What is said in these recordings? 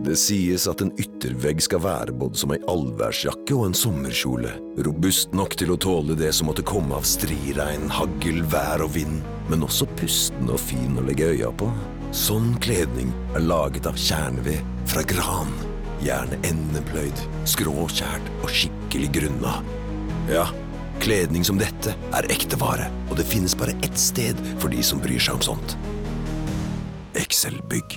Det sies at en yttervegg skal være både som en allværsjakke og en sommerkjole, robust nok til å tåle det som måtte komme av striregn, hagl, vær og vind, men også pusten og fin å legge øya på. Sånn kledning er laget av kjerneved fra gran, gjerne endepløyd, skråkjært og skikkelig grunna. Ja, kledning som dette er ekte vare, og det finnes bare ett sted for de som bryr seg om sånt. Excel-bygg.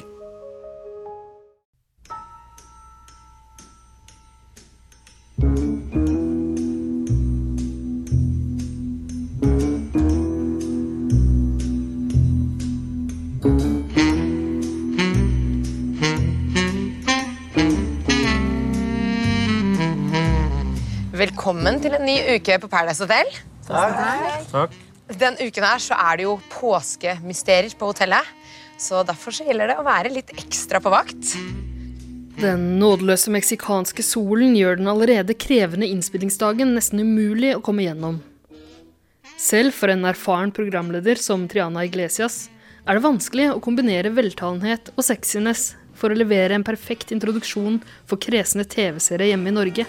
Velkommen til en ny uke på Paradise Hotel. Takk. Den uken her så er det jo påskemysterier på hotellet, så derfor så gjelder det å være litt ekstra på vakt. Den nådeløse meksikanske solen gjør den allerede krevende innspillingsdagen nesten umulig å komme gjennom. Selv for en erfaren programleder som Triana Iglesias er det vanskelig å kombinere veltalenhet og sexiness for å levere en perfekt introduksjon for kresne TV-serier hjemme i Norge.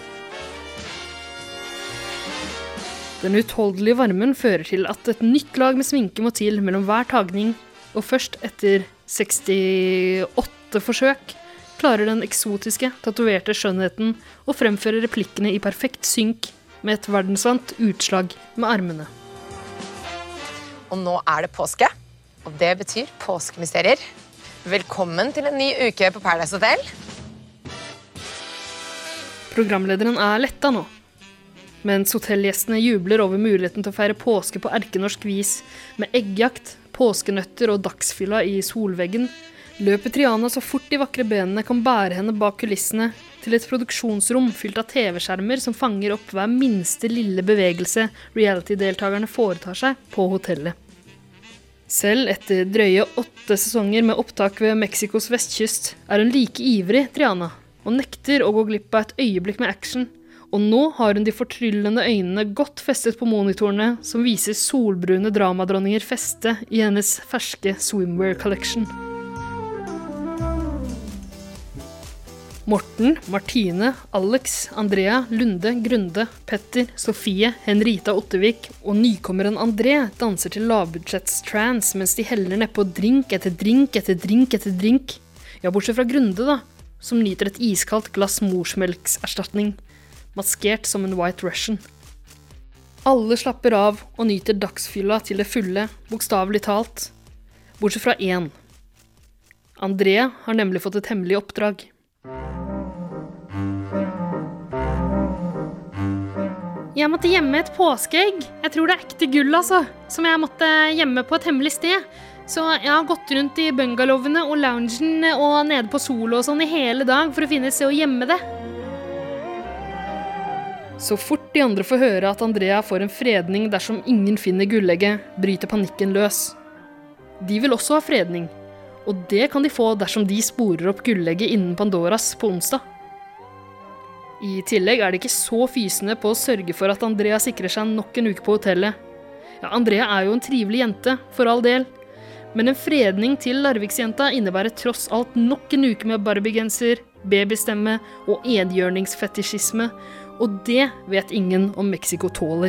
Den utholdelige varmen fører til at et nytt lag med sminke må til mellom hver tagning, og først etter 68 forsøk klarer den eksotiske, tatoverte skjønnheten å fremføre replikkene i perfekt synk med et verdensvant utslag med armene. Og nå er det påske, og det betyr påskemysterier. Velkommen til en ny uke på Paradise Hotel. Programlederen er letta nå. Mens hotellgjestene jubler over muligheten til å feire påske på erkenorsk vis med eggjakt, påskenøtter og dagsfylla i solveggen, løper Triana så fort de vakre benene kan bære henne bak kulissene til et produksjonsrom fylt av TV-skjermer som fanger opp hver minste lille bevegelse reality-deltakerne foretar seg på hotellet. Selv etter drøye 8 sesonger med opptak ved Mexikos vestkyst er hun like ivrig, Triana, og nekter å gå glipp av et øyeblikk med action. Og nå har hun de fortryllende øynene godt festet på monitorene som viser solbrune dramadronninger feste i hennes ferske swimwear collection. Morten, Martine, Alex, Andrea, Lunde, Grunde, Petter, Sofie, Henrita Ottevik og nykommeren André danser til lavbudsjetts-trance mens de heller nedpå drink etter drink etter drink etter drink. Ja, bortsett fra Grunde da, som nyter et iskaldt glass morsmelkserstatning, maskert som en White Russian. Alle slapper av og nyter dagsfylla til det fulle, bokstavelig talt, bortsett fra én. André har nemlig fått et hemmelig oppdrag. Jeg måtte gjemme et påskeegg. Jeg tror det er ekte gull, altså. Som jeg måtte gjemme på et hemmelig sted. Så jeg har gått rundt i bungalowene og loungen og nede på solo og sånn i hele dag for å finne et sted å gjemme det. Så fort de andre får høre at Andrea får en fredning dersom ingen finner gullegget, bryter panikken løs. De vil også ha fredning, og det kan de få dersom de sporer opp gullegget innen Pandoras på onsdag. I tillegg er de ikke så fysende på å sørge for at Andrea sikrer seg nok en uke på hotellet. Ja, Andrea er jo en trivelig jente, for all del, men en fredning til Larviksjenta innebærer tross alt nok en uke med barbiegenser, babystemme og enhjørningsfetisjisme, og det vet ingen om Mexico tåler.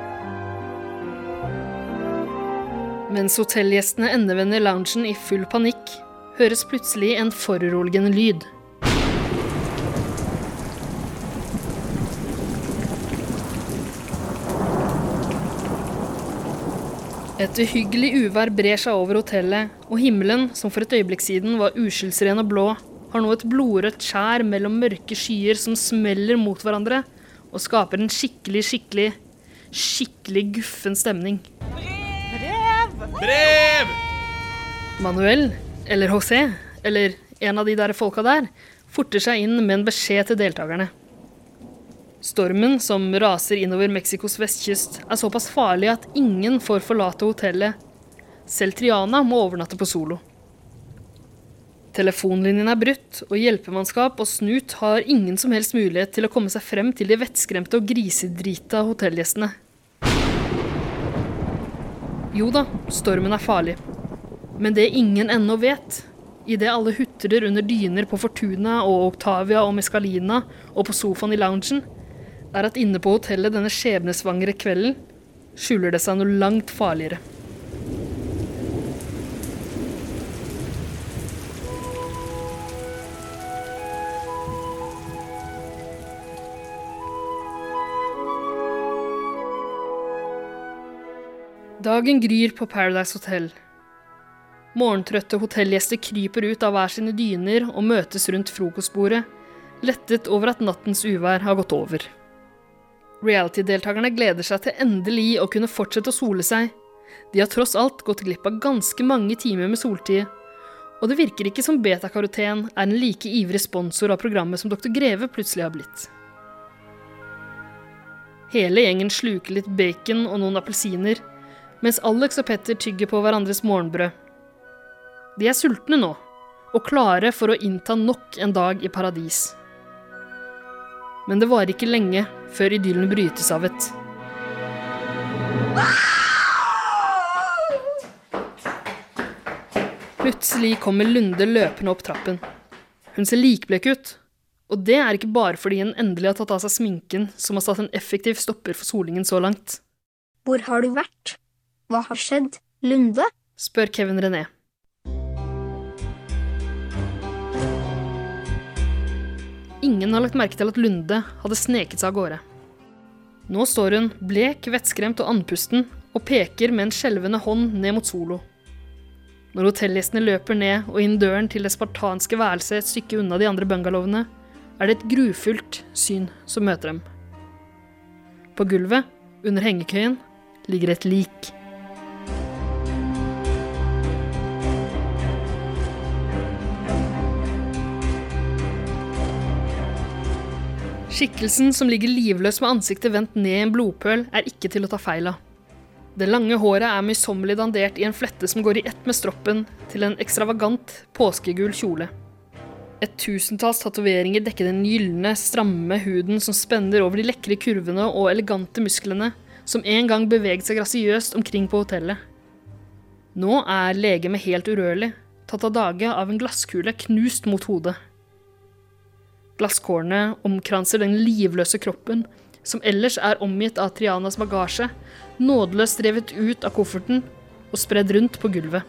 Mens hotellgjestene endevender loungen i full panikk, høres plutselig en foruroligende lyd. Et uhyggelig uvær brer seg over hotellet, og himmelen, som for et øyeblikk siden var uskyldsren og blå, har nå et blodrødt skjær mellom mørke skyer som smeller mot hverandre, og skaper en skikkelig guffen stemning. Brev! Manuel, eller José, eller en av de der folka der, forter seg inn med en beskjed til deltakerne. Stormen som raser innover Mexikos vestkyst er såpass farlig at ingen får forlate hotellet. Selv Triana må overnatte på solo. Telefonlinjen er brutt, og hjelpemannskap og snut har ingen som helst mulighet til å komme seg frem til de vettskremte og grisedrita hotellgjestene. Jo da, stormen er farlig. Men det ingen ennå vet, I det alle hutrer under dyner på Fortuna og Octavia og Mescalina og på sofaen i loungen, at inne på hotellet denne skjebnesvangre kvelden skjuler det seg noe langt farligere. Dagen gryr på Paradise Hotel. Morgentrøtte hotellgjester kryper ut av hver sine dyner og møtes rundt frokostbordet, lettet over at nattens uvær har gått over. Reality-deltakerne gleder seg til endelig å kunne fortsette å sole seg. De har tross alt gått glipp av ganske mange timer med soltid, og det virker ikke som beta-karoten en like ivrig sponsor av programmet som Dr. Greve plutselig har blitt. Hele gjengen sluker litt bacon og noen appelsiner, mens Alex og Petter tygger på hverandres morgenbrød. De er sultne nå, og klare for å innta nok en dag i paradis. Men det var ikke lenge før idyllen brytes av et. Plutselig kommer Lunde løpende opp trappen. Hun ser likblek ut, og det er ikke bare fordi hun endelig har tatt av seg sminken som har satt en effektiv stopper for solingen så langt. Hvor har du vært? Hva har skjedd, Lunde? Spør Kevin René. Ingen har lagt merke til at Lunde hadde sneket seg av gårde. Nå står hun blek, vettskremt og andpusten og peker med en skjelvende hånd ned mot Solo. Når hotellgjestene løper ned og inn døren til det spartanske værelset et stykke unna de andre bungalowene, det et grufullt syn som møter dem. På gulvet, under hengekøyen, ligger et lik. Skikkelsen som ligger livløs med ansiktet vendt ned i en blodpøl ikke til å ta feil av. Det lange håret møysommelig dandert i en flette som går i ett med stroppen til en ekstravagant påskegul kjole. 1000-talls tatoveringer dekker den gyllene, stramme huden som spenner over de lekre kurvene og elegante musklene som en gang beveget seg grasiøst omkring på hotellet. Nå legemet helt urørlig, tatt av dage av en glasskule knust mot hodet. Glasskårene omkranser den livløse kroppen, som ellers omgitt av Trianas bagasje, nådeløst revet ut av kofferten og spredd rundt på gulvet.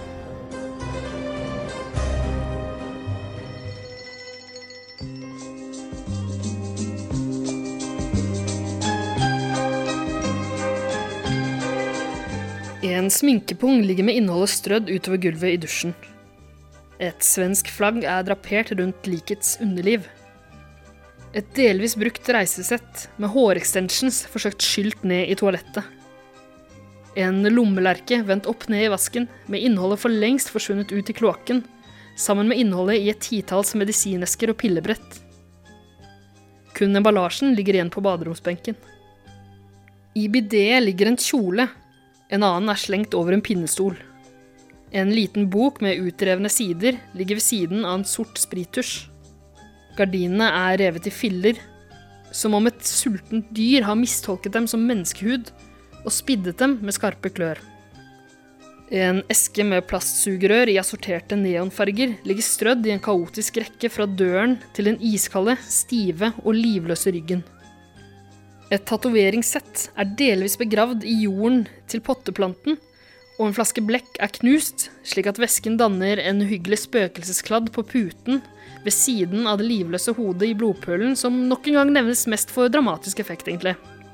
En sminkepung ligger med innholdet strødd utover gulvet i dusjen. Et svensk flagg drapert rundt likets underliv. Et delvis brukt reisesett med hårextensions forsøkt skylt ned i toalettet. En lommelerke vendt opp ned i vasken, med innholdet for lengst forsvunnet ut i kloakken, sammen med innholdet i et 10-talls medisinesker og pillebrett. Kun emballasjen ligger igjen på baderomsbenken. I bidet ligger en kjole, en annen slengt over en pinnestol. En liten bok med utrevne sider ligger ved siden av en sort sprittusj. Gardinene revet i filler, som om et sultent dyr har mistolket dem som menneskehud og spiddet dem med skarpe klør. En eske med plastsugerør i assorterte neonfarger ligger strødd i en kaotisk rekke fra døren til den iskalde, stive og livløse ryggen. Et tatoveringssett delvis begravd i jorden til potteplanten, og en flaske blekk knust, slik at væsken danner en uhyggelig spøkelseskladd på puten ved siden av det livløse hodet i blodpølen, som nok en gang nevnes mest for dramatisk effekt, egentlig.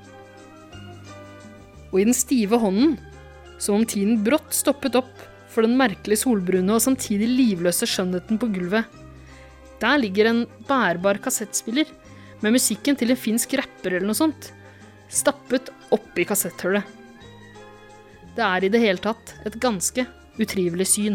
Og i den stive hånden, som om tiden brått stoppet opp for den merkelige solbrune og samtidig livløse skjønnheten på gulvet, der ligger en bærbar kassettspiller med musikken til en finsk rapper eller noe sånt, stappet opp i kassetthullet. Det i det hele tatt et ganske utrivelig syn.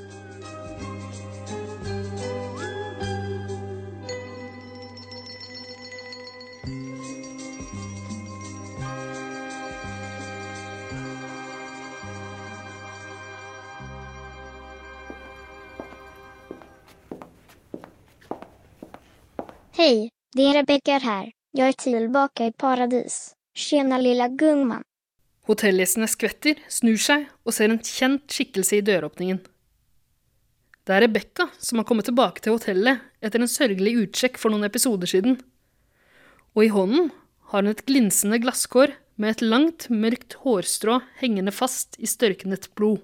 Hej, det Rebecca här. Jag tillbaka i paradis. Tjena lilla gungman. Hotellgjestene skvetter, snur seg og ser en kjent skikkelse i døråpningen. Det er Rebecca som har kommet tilbake til hotellet etter en sørgelig utsjekk for noen episoder siden. Og i hånden har hun et glinsende glasskår med et langt, mørkt hårstrå hengende fast i størknet blod.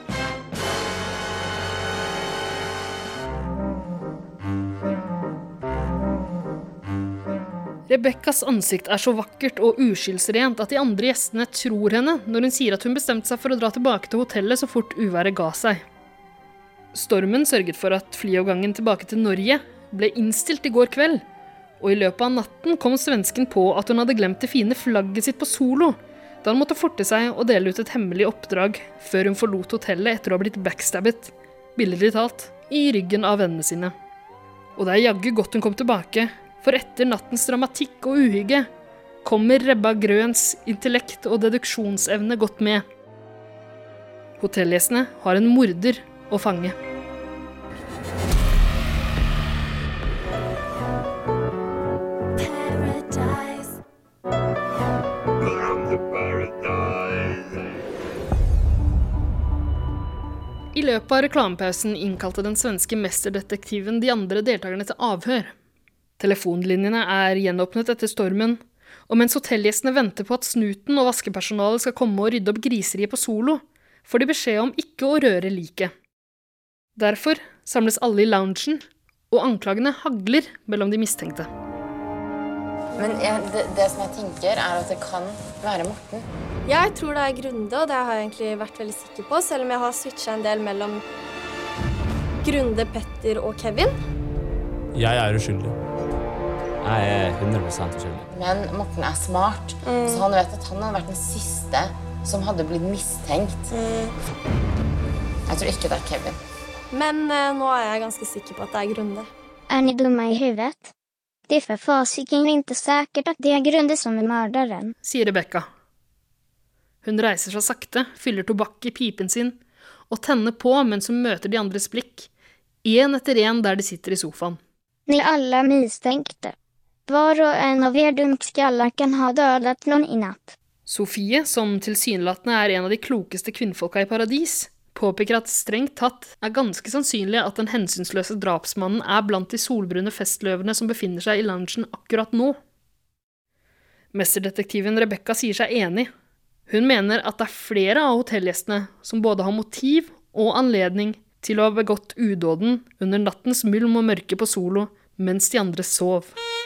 Rebeccas ansikt er så vakkert og uskyldsrent at de andre gjestene tror henne når hun sier at hun bestemte seg for å dra tilbake til hotellet så fort uværet ga seg. Stormen sørget for at flyovergangen tilbake til Norge ble innstilt i går kveld, og i løpet av natten kom svensken på at hun hadde glemt det fine flagget sitt på Solo, da han måtte forte seg og dele ut et hemmelig oppdrag før hun forlot hotellet etter å ha blitt backstabbet, billedlig talt, i ryggen av vennene sine. Og det er jaggu godt hun kom tilbake, for etter nattens dramatikk og uhygge kommer Rebba Grøns intellekt og deduksjonsevne godt med. Hotellgjestene har en morder å fange. I løpet av reklamepausen innkalte den svenske mesterdetektiven de andre deltakerne til avhør. Telefonlinjene er gjenåpnet etter stormen, og mens hotellgjestene venter på at snuten og vaskepersonalet skal komme og rydde opp griseriet på Solo, får de beskjed om ikke å røre liket. Derfor samles alle i loungen, og anklagene hagler mellom de mistenkte. Men det som jeg tenker er at det kan være Morten. Jeg tror det er Grunde, og det har jeg egentlig vært veldig sikker på, selv om jeg har switchet en del mellom Grunde, Petter og Kevin. Jeg er uskyldig. Jeg er 100% uskyldig. Men Morten er smart, så han vet at han hadde vært den siste som hadde blitt mistenkt. Jeg tror ikke det er Kevin. Men nå er jeg ganske sikker på at det er Grunde. Är ni dumma i huvudet? Det är för fasiken inte säkert att det är Grunde som är mördaren. Sier Rebecca. Hun reiser seg sakte, fyller tobakk i pipen sin, og tenner på mens hun møter de andres blikk, en etter en der de sitter i sofaen. Ni alla misstänkte. Var och en av er dumskallar kan ha dödat någon i natt. Sofie, som tilsynelatende er en av de klokeste kvinnfolka i paradis, påpeker at strengt tatt er ganske sannsynlig at den hensynsløse drapsmannen er blant de solbrune festløvene som befinner seg i loungen akkurat nå. Mesterdetektiven Rebecca sier seg enig. Hun mener at det er flere av hotellgjestene som både har motiv og anledning til å ha begått udåden under nattens mulm og mørke på Solo mens de andre sov.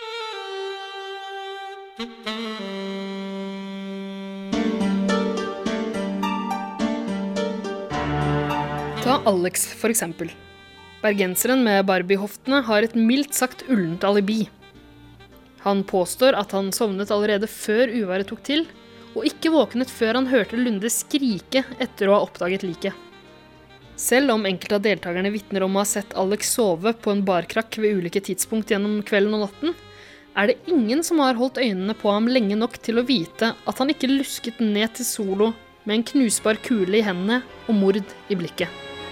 Ta Alex for eksempel. Bergenseren med Barbie-hoftene har et mildt sagt ullent alibi. Han påstår at han sovnet allerede før uværet tok til, og ikke våknet før han hørte Lunde skrike etter å ha oppdaget liket. Selv om enkelte av deltakerne vittner om å ha sett Alex sove på en barkrakk ved ulike tidspunkt gjennom kvelden og natten, er det ingen som har holdt øynene på ham lenge nok til å vite at han ikke lusket ned til Solo med en knusbar kule i hendene og mord i blikket.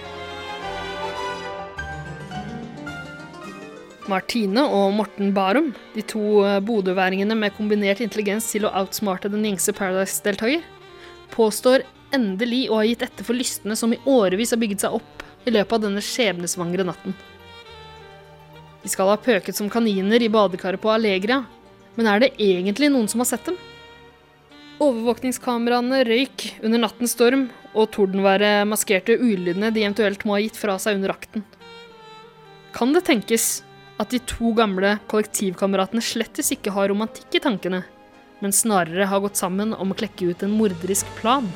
Martine og Morten Barum, de to bodøværingene med kombinert intelligens til å outsmarte den gjengse Paradise-deltaker, påstår endelig å ha gitt etter for lystene som i årevis har bygget seg opp i løpet av denne skjebnesvangre natten. De skal ha pøket som kaniner i badekaret på Allegra, men er det egentlig noen som har sett dem? Overvåkningskameraene røyk under nattens storm, og tordenværet maskerte ulydene de eventuelt må ha gitt fra seg under akten. Kan det tenkes at de to gamle kollektivkameratene slettes ikke har romantikk i tankene, men snarere har gått sammen om å klekke ut en morderisk plan?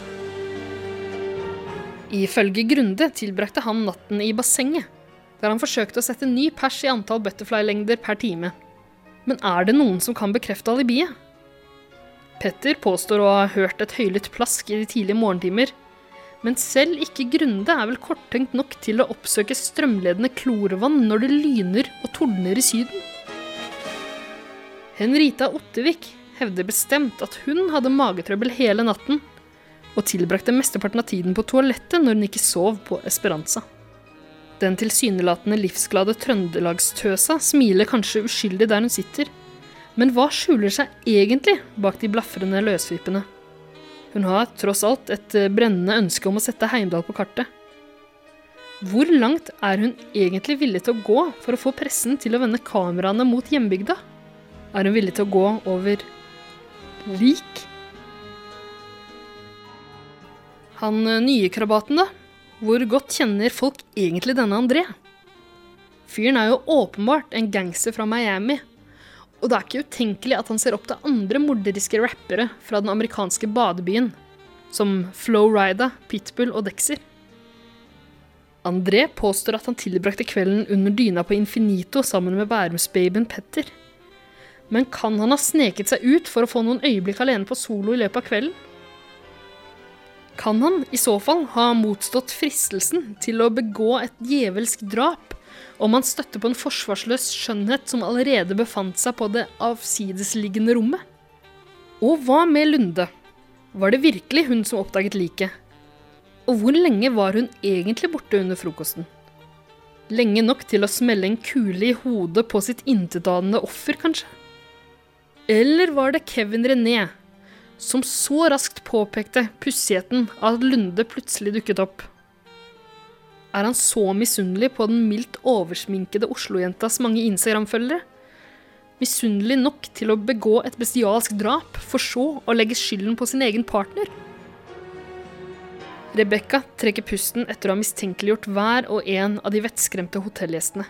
Ifølge Grunde tilbrakte han natten i bassenget, der han forsøkte å sette ny pers i antall butterfly-lengder per time. Men er det noen som kan bekrefte alibiet? Petter påstår å ha hørt et høylytt plask i de tidlige morgentimer, men selv ikke Grunde er vel korttenkt nok til å oppsøke strømledende klorvann når det lyner og tordner i Syden. Henrita Ottevik hevder bestemt at hun hadde magetrøbbel hele natten, og tilbrakte mesteparten av tiden på toalettet når hun ikke sov på Esperanza. Den tilsynelatende livsglade trøndelagstøsa smiler kanskje uskyldig der hun sitter, men hva skjuler seg egentlig bak de blafrende løsvippene? Hun har tross alt et brennende ønske om å sette Heimdal på kartet. Hvor langt er hun egentlig villig til å gå for å få pressen til å vende kameraene mot hjembygda? Er hun villig til å gå over lik? Han nye krabaten da? Hvor godt kjenner folk egentlig denne André? Fyren er jo åpenbart en gangster fra Miami, og det er ikke utenkelig at han ser opp til andre morderiske rappere fra den amerikanske badebyen, som Flo Rida, Pitbull og Dexter. André påstår at han tilbrakte kvelden under dyna på Infinito sammen med Bærumsbabyen Petter. Men kan han ha sneket seg ut for å få noen øyeblikk alene på solo i løpet av kvelden? Kan han i så fall ha motstått fristelsen til å begå et djevelsk drap om han støtte på en forsvarsløs skjønnhet som allerede befant seg på det avsidesliggende rommet? Og hva med Lunde? Var det virkelig hun som oppdaget liket? Og hvor lenge var hun egentlig borte under frokosten? Lenge nok til å smelle en kule i hodet på sitt intetanende offer, kanskje? Eller var det Kevin René, som så raskt påpekte pussigheten av at Lunde plutselig dukket opp? Er han så misunnelig på den mildt oversminkede Oslo-jentas mange Instagram-følgere? Misunnelig nok til å begå et bestialsk drap, for så å legge skylden på sin egen partner? Rebecca trekker pusten etter å ha mistenkeliggjort hver og en av de vettskremte hotellgjestene.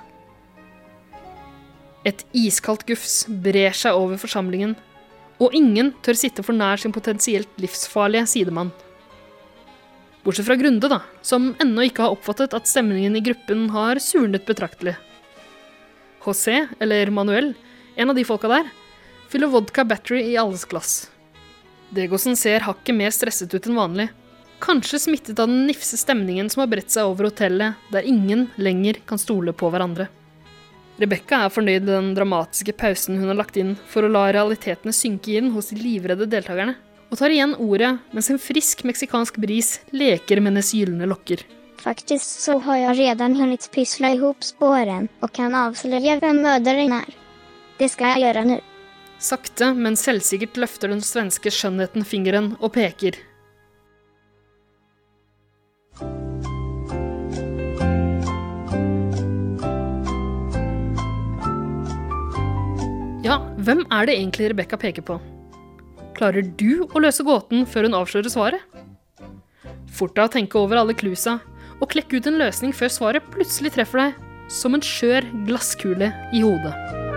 Et iskaldt gufs brer seg over forsamlingen, og ingen tør sitte for nær sin potensielt livsfarlige sidemann. Bortsett fra Grunde da, som ennå ikke har oppfattet at stemningen i gruppen har surnet betraktelig. José, eller Manuel, en av de folka der, fyller vodka battery i alles glass. Degosen ser hakket mer stresset ut enn vanlig, kanskje smittet av den nifse stemningen som har bredt seg over hotellet, der ingen lenger kan stole på hverandre. Rebecca er fornøyd med den dramatiske pausen hun har lagt inn for å la realitetene synke inn hos de livredde deltakerne, og tar igjen ordet mens en frisk meksikansk bris leker med hennes gyllene lokker. Faktiskt så har jag redan hunnit pyssla ihop spåren och kan avslöja vem mördaren är. Det ska jag göra nu. Sakte, men selvsikkert løfter den svenske skjønnheten fingeren og peker. Ja, hvem er det egentlig Rebecca peker på? Klarer du å løse gåten før hun avslører svaret? Fort deg å tenke over alle klusa, og klekk ut en løsning før svaret plutselig treffer deg som en skjør glasskule i hodet.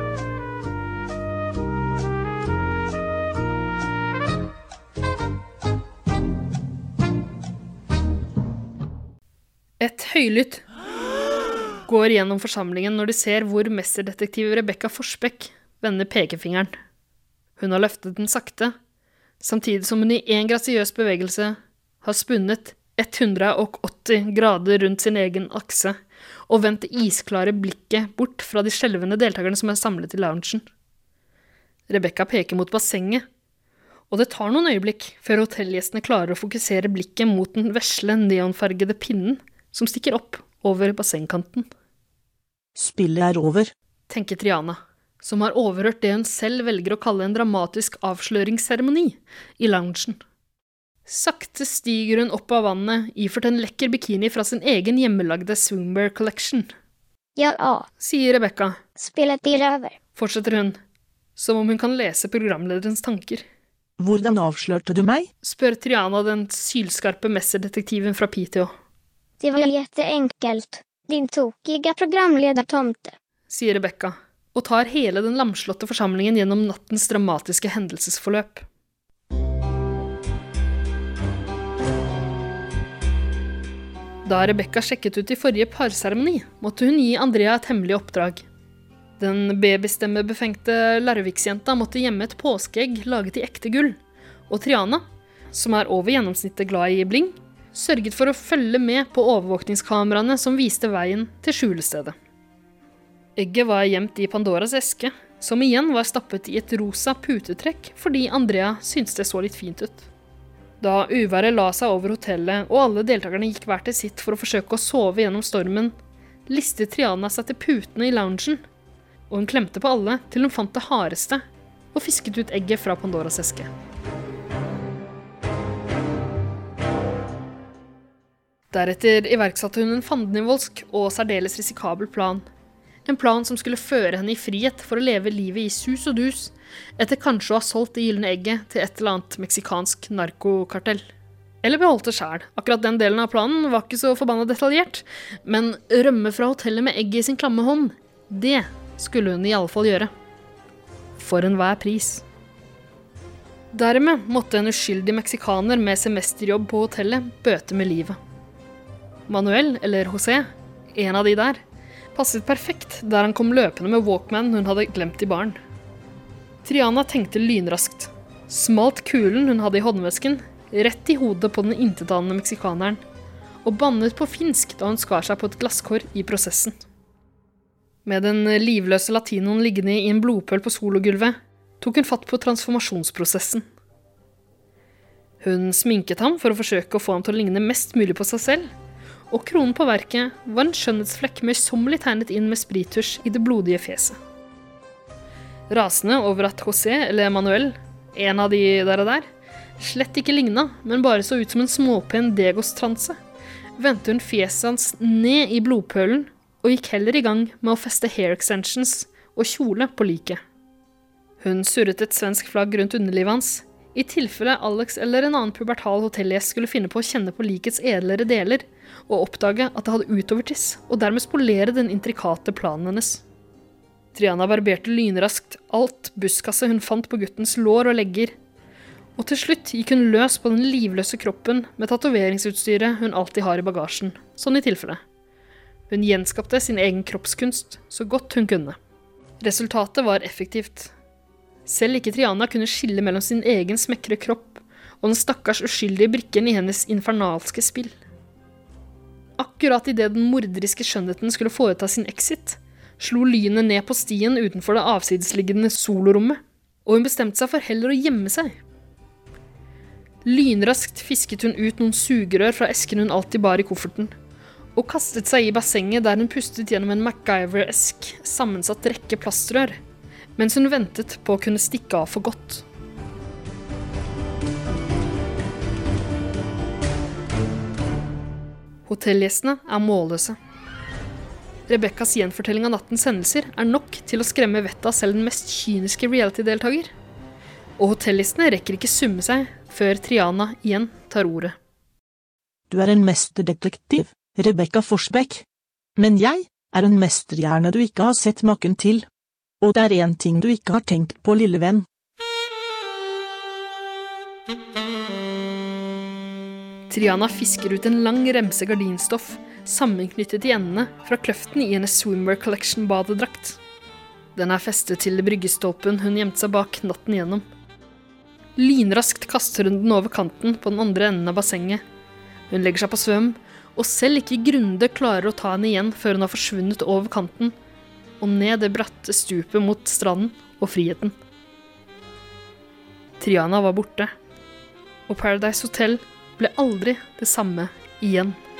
Et høylytt går gjennom forsamlingen når de ser hvor mesterdetektiv Rebecca Forsbekk vender pekefingeren. Hun har løftet den sakte, samtidig som hun i en grasiøs bevegelse har spunnet 180 grader rundt sin egen akse og vendt det isklare blikket bort fra de skjelvende deltakerne som er samlet i loungen. Rebecca peker mot bassenget, og det tar noen øyeblikk før hotellgjestene klarer å fokusere blikket mot den vesle neonfargede pinnen som stikker opp over bassengkanten. Spillet er over, tenker Triana, som har overhørt det hun selv velger å kalle en dramatisk avsløringsseremoni i loungen. Sakte stiger hun opp av vannet, iført en lekker bikini fra sin egen hjemmelagde swimwear collection. Ja, sier Rebecca. Spillet blir over, fortsetter hun, som om hun kan lese programlederens tanker. Hvordan avslørte du meg? Spør Triana den sylskarpe mesterdetektiven fra PTO. Det var jätteenkelt, din tokiga programledartomte, sier Rebecca, og tar hele den lamslåtte forsamlingen gjennom nattens dramatiske hendelsesforløp. Da Rebecca sjekket ut i forrige parseremoni, måtte hun gi Andrea et hemmelig oppdrag. Den babystemmebefengte Larviksjenta måtte gjemme et påskeegg laget i ekte gull, og Triana, som er over gjennomsnittet glad i bling, sørget for å følge med på overvåkningskameraene som viste veien til skjulestedet. Egget var gjemt i Pandoras eske, som igjen var stappet i et rosa putetrekk fordi Andrea syntes det så litt fint ut. Da uværet la seg over hotellet og alle deltakerne gikk hver til sitt for å forsøke å sove gjennom stormen, listet Triana seg til putene i loungen, og hun klemte på alle til hun fant det hardeste og fisket ut egget fra Pandoras eske. Deretter iverksatte hun en fandenivoldsk og særdeles risikabel plan. En plan som skulle føre henne i frihet for å leve livet i sus og dus, etter kanskje å ha solgt det gyllene egget til et eller annet meksikansk narkokartell. Eller beholdt det selv. Akkurat den delen av planen var ikke så forbannet detaljert, men rømme fra hotellet med egget i sin klamme hånd, det skulle hun i alle fall gjøre. For enhver pris. Dermed måtte en uskyldig meksikaner med semesterjobb på hotellet bøte med livet. Manuel, eller José, en av de der, passet perfekt der han kom løpende med Walkman hun hadde glemt i baren. Triana tenkte lynraskt, smalt kulen hun hadde i håndvesken, rett i hodet på den intetanende meksikaneren, og bannet på finsk da hun skar seg på et glasskår i prosessen. Med den livløse latinoen liggende i en blodpøl på sologulvet, tok hun fatt på transformasjonsprosessen. Hun sminket ham for å forsøke å få ham til å ligne mest mulig på seg selv, og kronen på verket var en skjønnhetsflekk møysommelig tegnet inn med sprittusj i det blodige fjeset. Rasende over at José, eller Manuel, en av de der, slett ikke lignet, men bare så ut som en småpen degostranse, vendte hun fjeset hans ned i blodpølen og gikk heller i gang med å feste hair extensions og kjole på liket. Hun surret et svensk flagg rundt underlivet hans, i tilfelle Alex eller en annen pubertal hotellgjest skulle finne på å kjenne på likets edlere deler og oppdage at det hadde utovertiss, og dermed spolere den intrikate planen hennes. Triana barberte lynraskt alt buskasse hun fant på guttens lår og legger, og til slutt gikk hun løs på den livløse kroppen med tatoveringsutstyret hun alltid har i bagasjen, sånn i tilfelle. Hun gjenskapte sin egen kroppskunst så godt hun kunne. Resultatet var effektivt. Selv ikke Triana kunne skille mellom sin egen smekre kropp og den stakkars uskyldige brikken i hennes infernalske spill. Akkurat i det den morderiske skjønnheten skulle foreta sin exit, slo lynet ned på stien utenfor det avsidesliggende solorommet, og hun bestemte seg for heller å gjemme seg. Lynraskt fisket hun ut noen sugerør fra esken hun alltid bar i kofferten, og kastet seg i bassenget der hun pustet gjennom en MacGyver-esk sammensatt rekke plastrør, mens hun ventet på å kunne stikke av for godt. Hotellgjestene er målløse. Rebekkas gjenfortelling av nattens hendelser er nok til å skremme vettet av selv den mest kyniske reality-deltager. Og hotellgjestene rekker ikke summe seg før Triana igjen tar ordet. Du er en mesterdetektiv, Rebekka Forsbekk. Men jeg er en mesterhjerne du ikke har sett maken til. Og det er en ting du ikke har tenkt på, lille venn. Triana fisker ut en lang remse gardinstoff, sammenknyttet i endene fra kløften i hennes Swimwear Collection badedrakt. Den er festet til bryggestolpen hun gjemte seg bak natten igjennom. Lynraskt kaster hun den over kanten på den andre enden av bassenget. Hun legger seg på svøm, og selv ikke Grunde klarer å ta henne igjen før hun har forsvunnet over kanten, og ned det bratte stupet mot stranden og friheten. Triana var borte, og Paradise Hotel ble aldri det samme igjen.